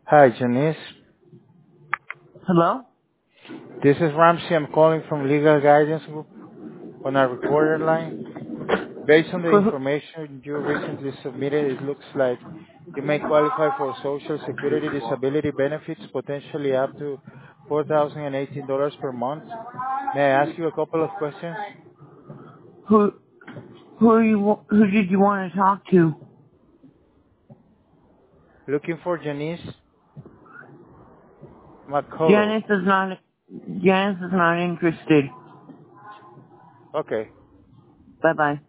Hi, Janice. Hello? This is Ramsey. I'm calling from Legal Guidance Group on our recorder line. Based on the For who? information you recently submitted, it looks like you may qualify for Social Security disability benefits, potentially up to $4,018 per month. May I ask you a couple of questions? Who? Who did you want to talk to? Looking for Janice McCullough. Janice is not. Janice is not interested. Okay. Bye bye.